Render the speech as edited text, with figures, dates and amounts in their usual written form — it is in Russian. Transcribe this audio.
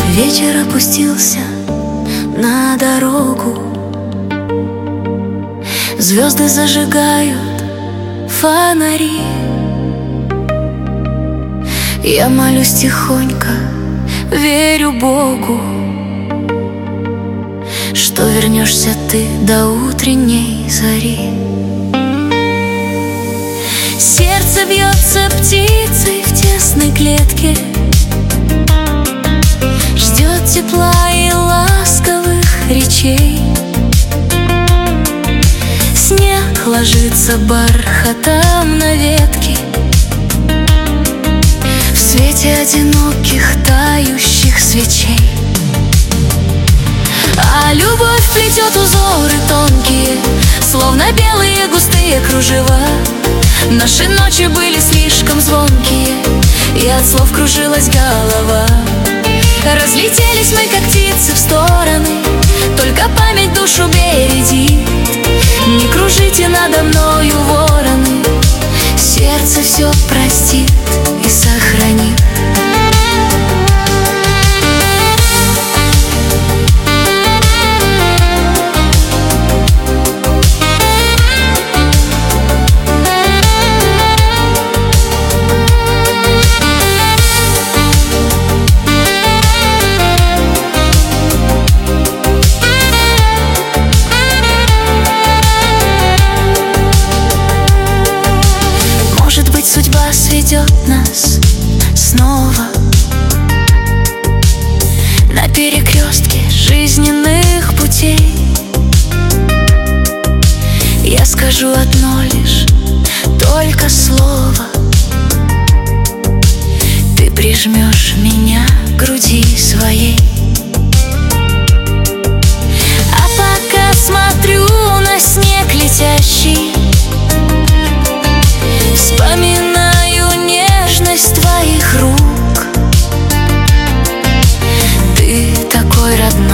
Вечер опустился на дорогу, звезды зажигают фонари. Я молюсь тихонько, верю Богу, что вернешься ты до утренней зари. Сердце бьется птицей в тесной клетке, ждет тепла и ласковых речей. Снег ложится бархатом на ветки, в свете одиноких тающих свечей. А любовь плетет узоры тонкие, словно белые густые кружева. Наши ночи были слишком звонкие, и от слов кружилась голова. Разлетелись мы, как птицы, в стороны, только память душу бередит. Не кружите надо мною, вороны, сердце все простит и сохранит. Судьба сведет нас снова на перекрестке жизненных путей. Я скажу одно лишь, только слово, ты прижмешь меня к груди своей. А пока смотрю на снег летящий, вспоминаю нежность твоих рук. Ты такой родной,